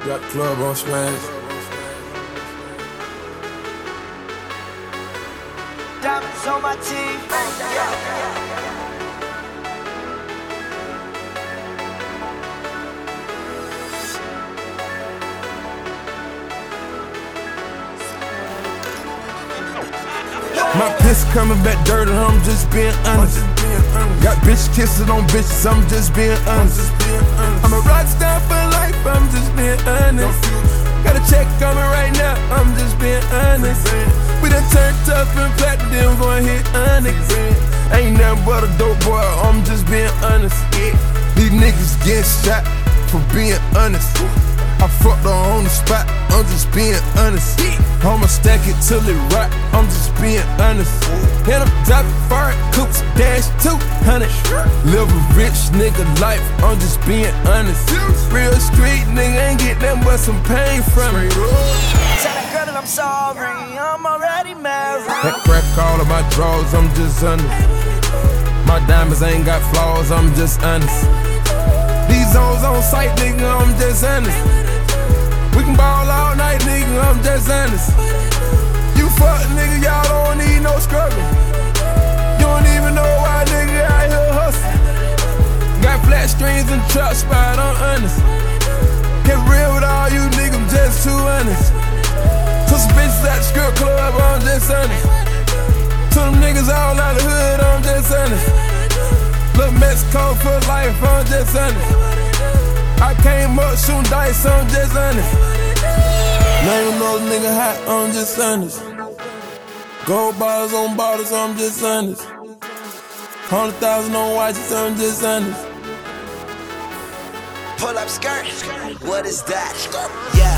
Got the club on smash. Diamonds on my team. My piss coming back dirty, I'm just being honest. Got bitch kissing on bitches, I'm just being honest. I'm a rock star for life, I'm just being honest. Got a check coming right now, I'm just being honest. We done turned up and platinum, gon' hit honest. Ain't nothing but a dope boy, I'm just being honest. These niggas get shot for being honest. I fucked her on the spot, I'm just being honest. I'ma stack it till it rock, I'm just being honest. Hit them dropping fire, coops, dash 200. Live a rich nigga life, I'm just being honest. Real street nigga ain't get nothing but some pain from it. Tell that girl that I'm sorry, I'm already married. That crack all of my drawers, I'm just honest. My diamonds ain't got flaws, I'm just honest. These hoes on sight, nigga, I'm just honest. We can ball all night, nigga, I'm just honest. You fuck, nigga, y'all don't need no struggle. You don't even know why, nigga, out here hustling. Got flat strings and truck spot, I'm honest. Get real with all you niggas, I'm just too honest. Took some bitches at the strip club, I'm just honest. Took them niggas all out the hood, I'm just honest. Look, Mexico for life, I'm just honest. I came up shooting dice, I'm just honest. Name another nigga hot, I'm just honest. Gold bottles on bottles, I'm just honest. 100,000 on watches, I'm just honest. Pull up skirt, what is that? Yeah.